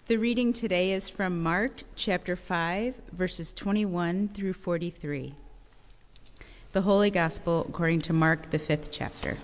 The reading today is from Mark chapter 5, verses 21 through 43. The Holy Gospel according to Mark, the 5th chapter.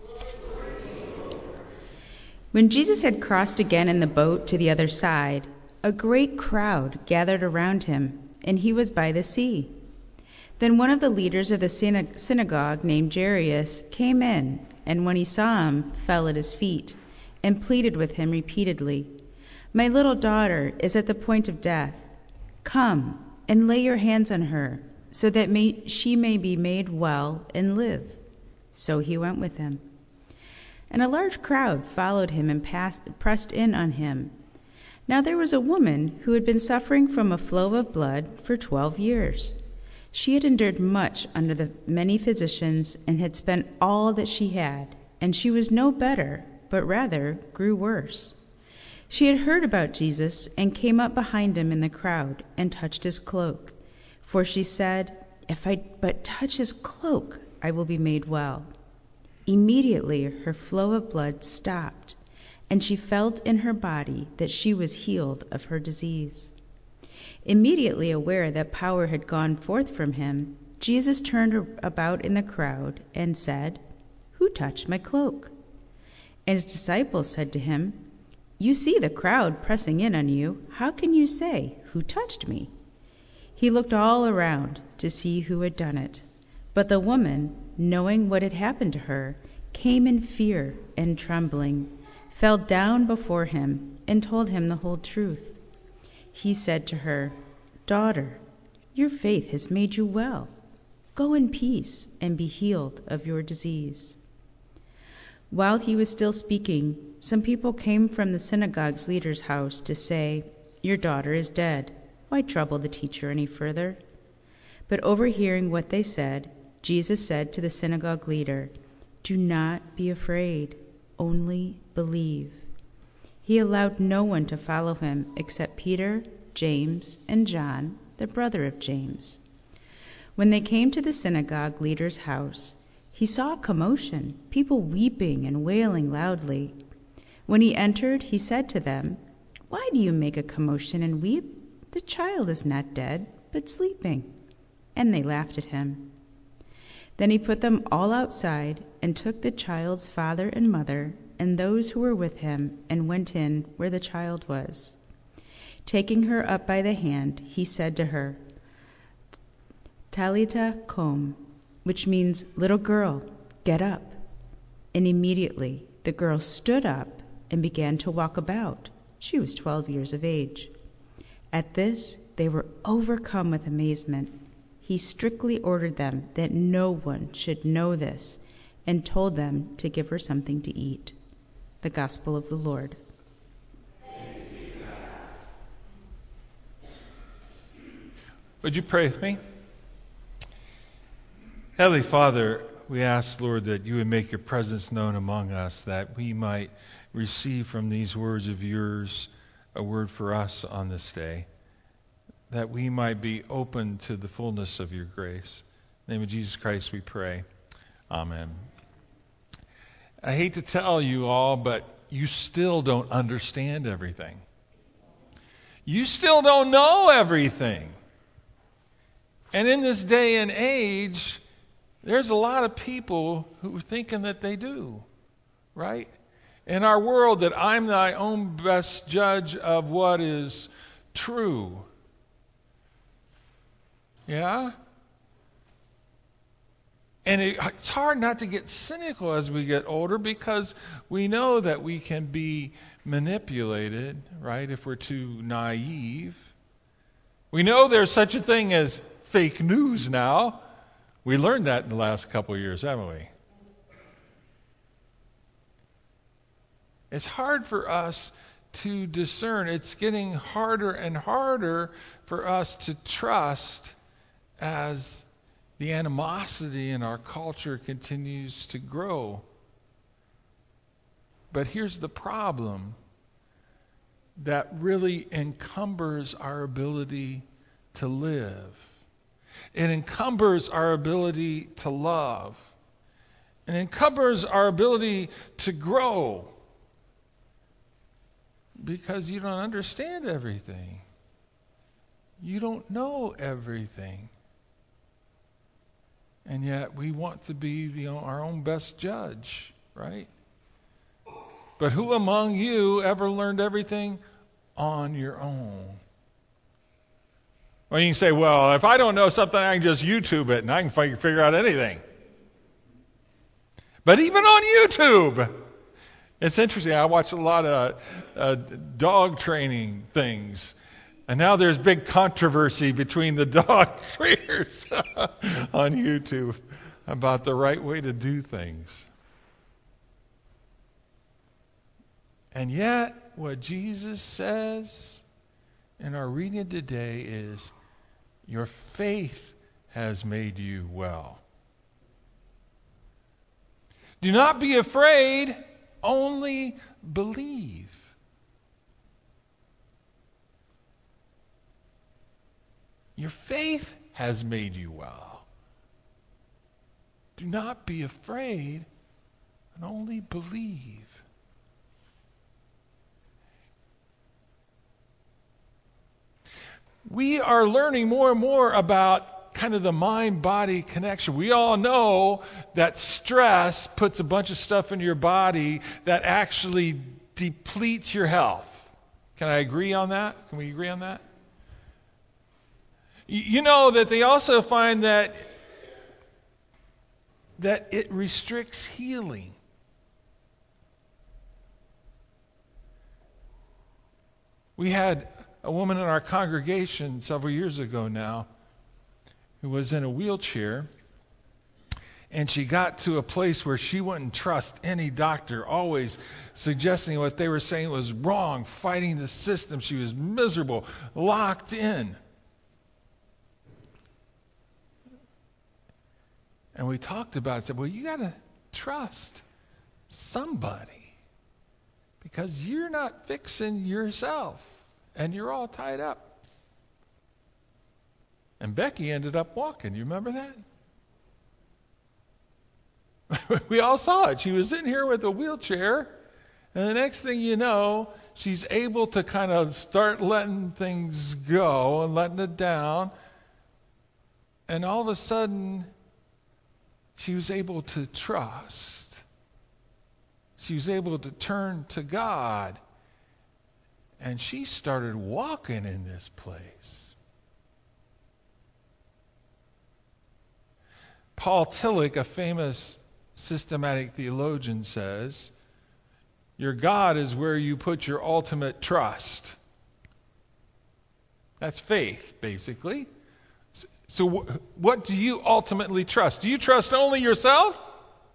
When Jesus had crossed again in the boat to the other side, a great crowd gathered around him, and he was by the sea. Then one of the leaders of the synagogue, named Jairus, came in, and when he saw him, fell at his feet, and pleaded with him repeatedly, "My little daughter is at the point of death. Come and lay your hands on her, so that she may be made well and live." So he went with him. And a large crowd followed him and pressed in on him. Now there was a woman who had been suffering from a flow of blood for 12 years. She had endured much under the many physicians and had spent all that she had, and she was no better, but rather grew worse. She had heard about Jesus and came up behind him in the crowd and touched his cloak. For she said, "If I but touch his cloak, I will be made well." Immediately her flow of blood stopped, and she felt in her body that she was healed of her disease. Immediately aware that power had gone forth from him, Jesus turned about in the crowd and said, "Who touched my cloak?" And his disciples said to him, "You see the crowd pressing in on you. How can you say, 'Who touched me?'" He looked all around to see who had done it. But the woman, knowing what had happened to her, came in fear and trembling, fell down before him, and told him the whole truth. He said to her, "Daughter, your faith has made you well. Go in peace and be healed of your disease." While he was still speaking, some people came from the synagogue's leader's house to say, "Your daughter is dead. Why trouble the teacher any further?" But overhearing what they said, Jesus said to the synagogue leader, "Do not be afraid, only believe." He allowed no one to follow him except Peter, James, and John, the brother of James. When they came to the synagogue leader's house, he saw a commotion, people weeping and wailing loudly. When he entered, he said to them, "Why do you make a commotion and weep? The child is not dead, but sleeping." And they laughed at him. Then he put them all outside and took the child's father and mother and those who were with him and went in where the child was. Taking her up by the hand, he said to her, "Talitha koum," which means, "Little girl, get up." And immediately the girl stood up and began to walk about. She was 12 years of age. At this, they were overcome with amazement. He strictly ordered them that no one should know this and told them to give her something to eat. The Gospel of the Lord. Would you pray with me? Heavenly Father, we ask, Lord, that you would make your presence known among us, that we might receive from these words of yours a word for us on this day, that we might be open to the fullness of your grace. In the name of Jesus Christ we pray. Amen. I hate to tell you all, but you still don't understand everything. You still don't know everything. And in this day and age, there's a lot of people who are thinking that they do, right? In our world, that I'm thy own best judge of what is true. Yeah? And it's hard not to get cynical as we get older because we know that we can be manipulated, right, if we're too naive. We know there's such a thing as fake news now. We learned that in the last couple of years, haven't we? It's hard for us to discern. It's getting harder and harder for us to trust as the animosity in our culture continues to grow. But here's the problem that really encumbers our ability to live. It encumbers our ability to love. It encumbers our ability to grow. because you don't understand everything. You don't know everything. And yet we want to be our own best judge, right? But who among you ever learned everything on your own? Well, you can say, well, if I don't know something, I can just YouTube it and I can figure out anything. But even on YouTube, it's interesting. I watch a lot of dog training things. And now there's big controversy between the dog trainers on YouTube about the right way to do things. And yet, what Jesus says in our reading today is, your faith has made you well. Do not be afraid, only believe. Your faith has made you well. Do not be afraid, and only believe. We are learning more and more about kind of the mind-body connection. We all know that stress puts a bunch of stuff into your body that actually depletes your health. Can I agree on that? Can we agree on that? You know that they also find that it restricts healing. We had a woman in our congregation several years ago now who was in a wheelchair, and she got to a place where she wouldn't trust any doctor, always suggesting what they were saying was wrong, fighting the system. She was miserable, locked in. And we talked about it, said, well, you got to trust somebody because you're not fixing yourself. And you're all tied up. And Becky ended up walking. You remember that? We all saw it. She was in here with a wheelchair. And the next thing you know, she's able to kind of start letting things go and letting it down. And all of a sudden, she was able to trust. She was able to turn to God. And she started walking in this place. Paul Tillich, a famous systematic theologian, says, your God is where you put your ultimate trust. That's faith, basically. So what do you ultimately trust? Do you trust only yourself?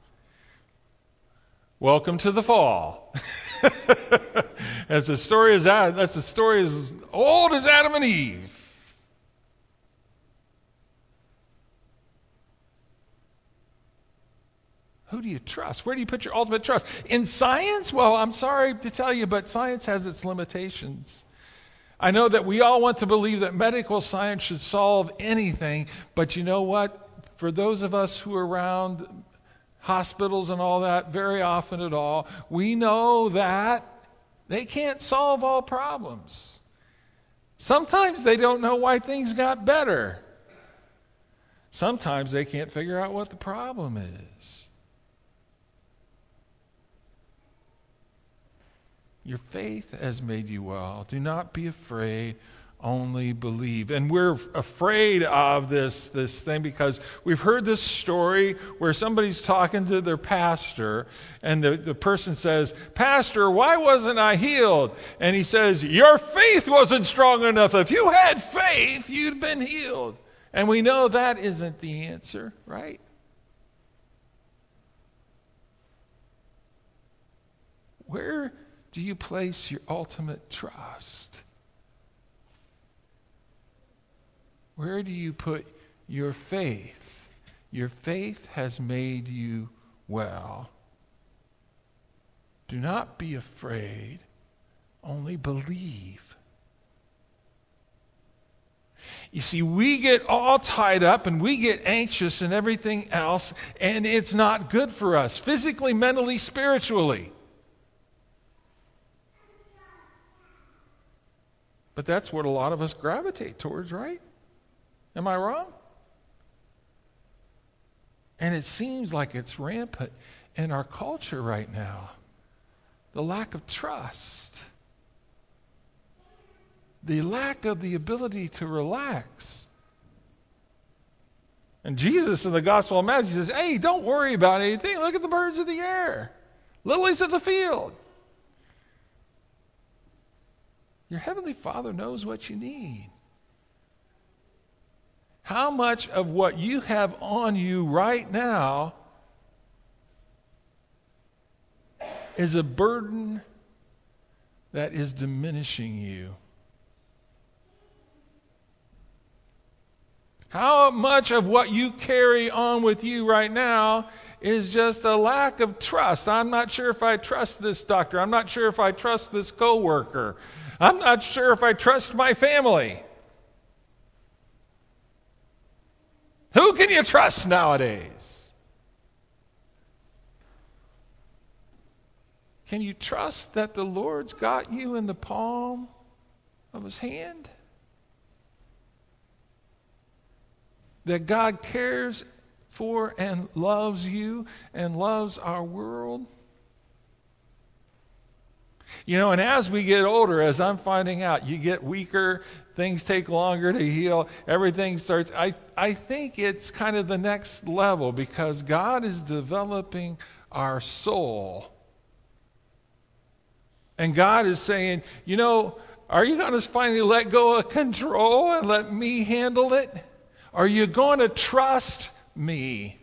Welcome to the fall. That's a story as old as Adam and Eve. Who do you trust? Where do you put your ultimate trust? In science? Well, I'm sorry to tell you, but science has its limitations. I know that we all want to believe that medical science should solve anything, but you know what? For those of us who are around hospitals and all that, very often at all, we know that they can't solve all problems. Sometimes they don't know why things got better. Sometimes they can't figure out what the problem is. Your faith has made you well. Do not be afraid, only believe. And we're afraid of this thing because we've heard this story where somebody's talking to their pastor and the person says, Pastor, why wasn't I healed? And he says, your faith wasn't strong enough. If you had faith, you'd been healed. And we know that isn't the answer, right? Where do you place your ultimate trust? Where do you put your faith? Your faith has made you well. Do not be afraid, only believe. You see, we get all tied up and we get anxious and everything else, and it's not good for us, physically, mentally, spiritually. But that's what a lot of us gravitate towards, right? Am I wrong? And it seems like it's rampant in our culture right now. The lack of trust. The lack of the ability to relax. And Jesus in the Gospel of Matthew says, hey, don't worry about anything. Look at the birds of the air. Lilies of the field. Your Heavenly Father knows what you need. How much of what you have on you right now is a burden that is diminishing you? How much of what you carry on with you right now is just a lack of trust? I'm not sure if I trust this doctor. I'm not sure if I trust this coworker. I'm not sure if I trust my family. Who can you trust nowadays? Can you trust that the Lord's got you in the palm of His hand? That God cares for and loves you and loves our world? You know, and as we get older, as I'm finding out, you get weaker, things take longer to heal, everything starts. I think it's kind of the next level because God is developing our soul. And God is saying, you know, are you going to finally let go of control and let me handle it? Are you going to trust me?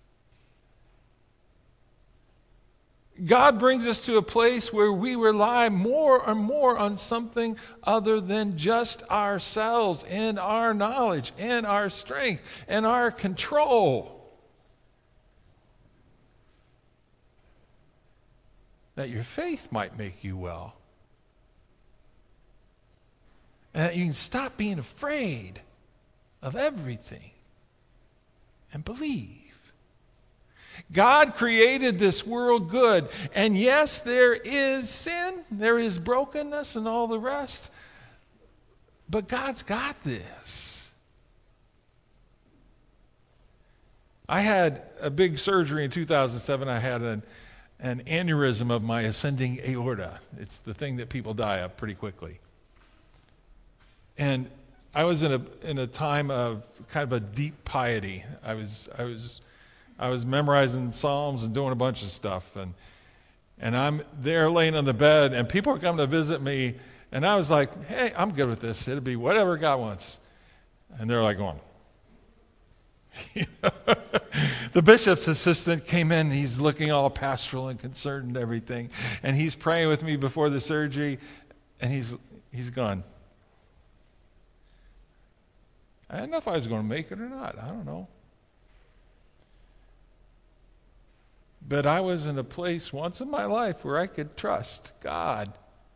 God brings us to a place where we rely more and more on something other than just ourselves and our knowledge and our strength and our control. That your faith might make you well. And that you can stop being afraid of everything and believe. God created this world good. And yes, there is sin, there is brokenness and all the rest. But God's got this. I had a big surgery in 2007. I had an aneurysm of my ascending aorta. It's the thing that people die of pretty quickly. And I was in a time of kind of a deep piety. I was memorizing Psalms and doing a bunch of stuff, and I'm there laying on the bed, and people are coming to visit me, and I was like, hey, I'm good with this. It'll be whatever God wants. And they're like going. The bishop's assistant came in, he's looking all pastoral and concerned and everything, and he's praying with me before the surgery, and he's gone. I didn't know if I was going to make it or not. I don't know. But I was in a place once in my life where I could trust God.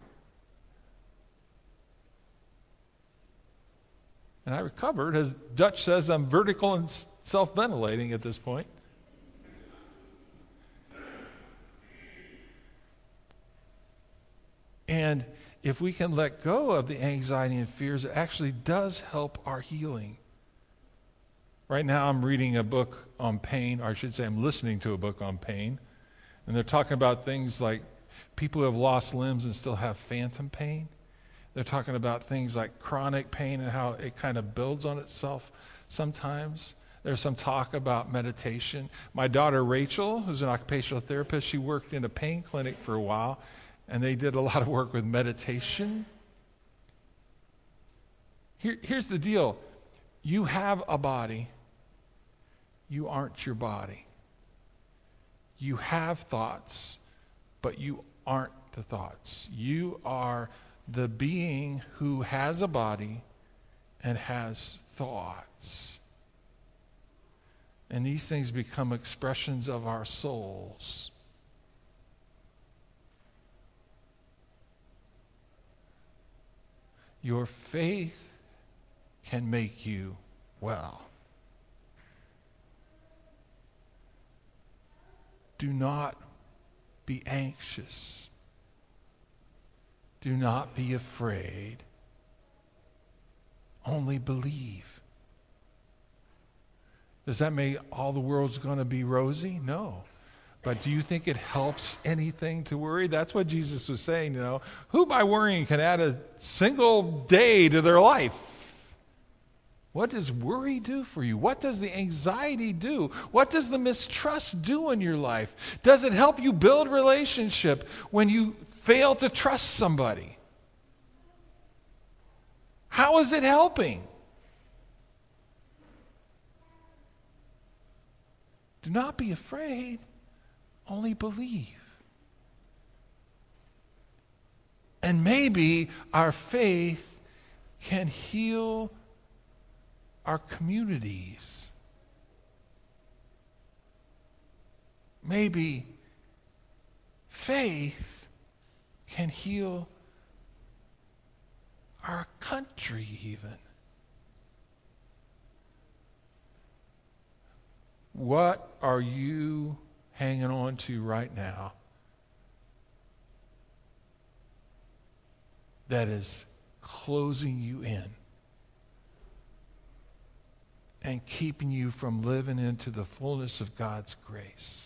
And I recovered. As Dutch says, I'm vertical and self-ventilating at this point. And if we can let go of the anxiety and fears, it actually does help our healing. Right now I'm reading a book on pain, or I should say I'm listening to a book on pain. And they're talking about things like people who have lost limbs and still have phantom pain. They're talking about things like chronic pain and how it kind of builds on itself sometimes. There's some talk about meditation. My daughter Rachel, who's an occupational therapist, she worked in a pain clinic for a while, and they did a lot of work with meditation. Here's the deal. You have a body. You aren't your body. You have thoughts, but you aren't the thoughts. You are the being who has a body and has thoughts. And these things become expressions of our souls. Your faith can make you well. Do not be anxious. Do not be afraid. Only believe. Does that mean all the world's going to be rosy? No. But do you think it helps anything to worry? That's what Jesus was saying, Who by worrying can add a single day to their life? What does worry do for you? What does the anxiety do? What does the mistrust do in your life? Does it help you build relationship when you fail to trust somebody? How is it helping? Do not be afraid, only believe. And maybe our faith can heal our communities. Maybe faith can heal our country even. What are you hanging on to right now that is closing you in and keeping you from living into the fullness of God's grace?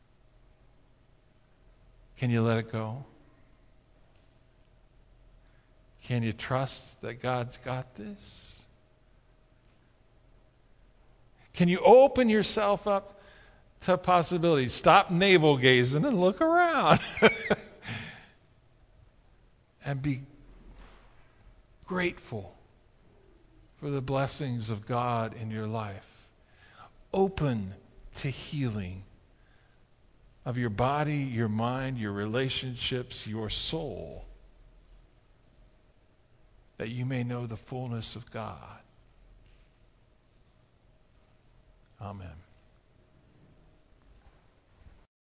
Can you let it go? Can you trust that God's got this? Can you open yourself up to possibilities? Stop navel gazing and look around. And be grateful for the blessings of God in your life. Open to healing of your body, your mind, your relationships, your soul, that you may know the fullness of God. Amen.